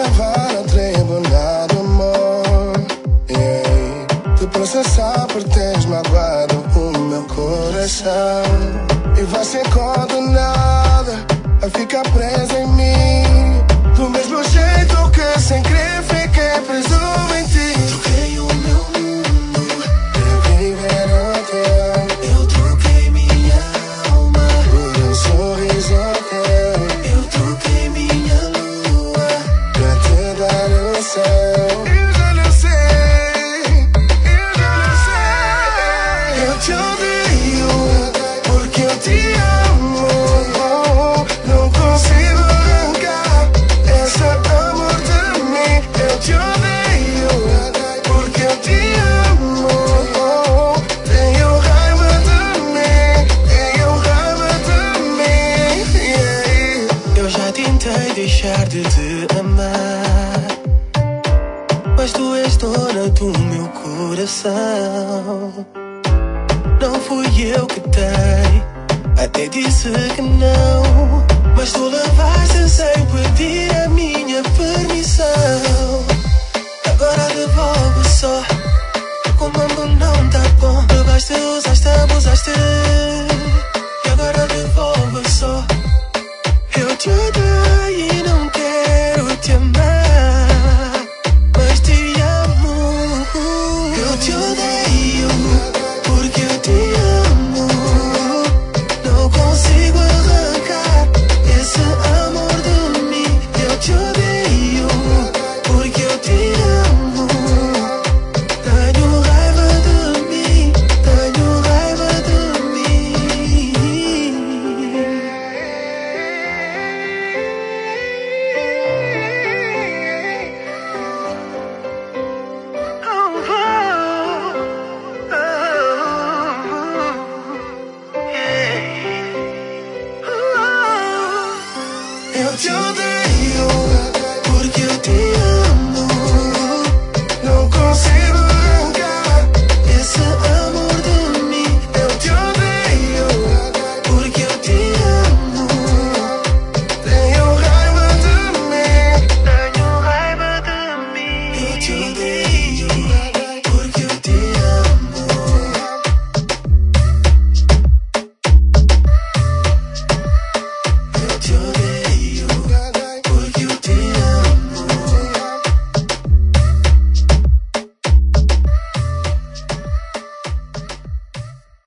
levar ao tribunal do amor. Tu processar por teres magoado o meu coração. E vai ser condenada a ficar presa em mim, do mesmo jeito que sem querer fiquei preso em ti. Troquei o meu mundo pra viver o teu. Eu troquei minha alma Por um sorriso teu. Eu troquei minha lua Pra te dar o céu. Eu já não sei, eu já não sei. Eu te odeio porque eu te amo. Não consigo arrancar esse amor de mim. Eu te odeio porque eu te amo. Tenho raiva de mim, tenho raiva de mim. Eu já tentei deixar de te amar, mas tu és dona do meu coração. Não fui eu que dei, até disse que não, mas tu levaste sem pedir a minha perdão.